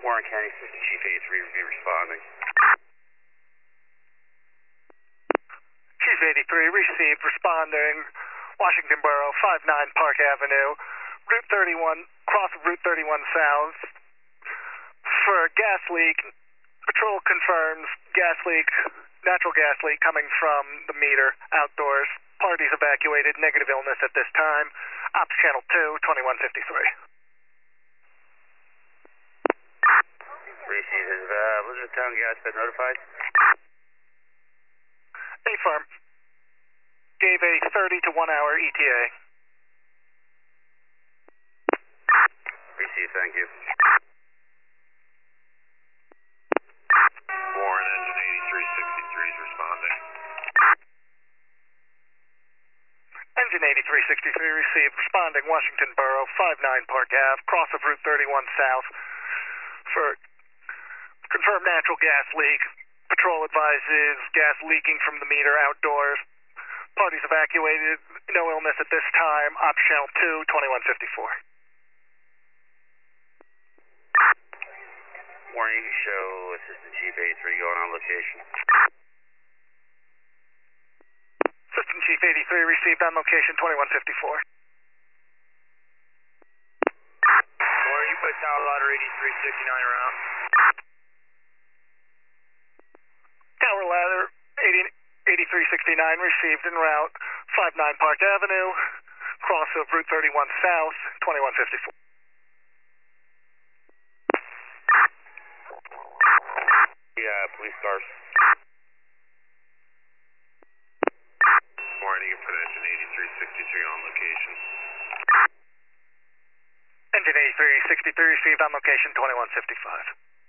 Warren County Assistant Chief 83 will be responding. Chief 83 received, responding, Washington Borough, 59 Park Avenue, Route 31, cross of Route 31 South. For gas leak, patrol confirms gas leak, natural gas leak coming from the meter outdoors. Parties evacuated, negative illness at this time. Ops Channel 2, 2153. Received. Has Elizabethtown Gas been notified? A-firm. Gave a 30 to 1 hour ETA. Received, thank you. Warren, engine 8363 is responding. Engine 8363 received, responding, Washington Borough, 59 Park Ave, cross of Route 31 South. For confirmed natural gas leak. Patrol advises gas leaking from the meter outdoors. Parties evacuated, no illness at this time. Ops Channel 2, 2154. Warren, you can show Assistant Chief 83 going on location. Assistant Chief 83 received on location 2154. Warren, you put Tower Ladder 8369 around. Tower Ladder 8369 received en route 59 Park Avenue, cross of Route 31 South, 2154. Police cars. Warren, you can put engine 8363 on location. Engine 8363 received on location 2155.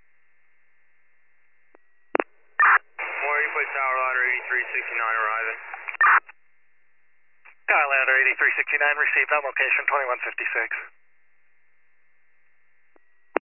Warren, you put Tower Ladder 8369 arriving. Tower Ladder 8369 received on location 2156.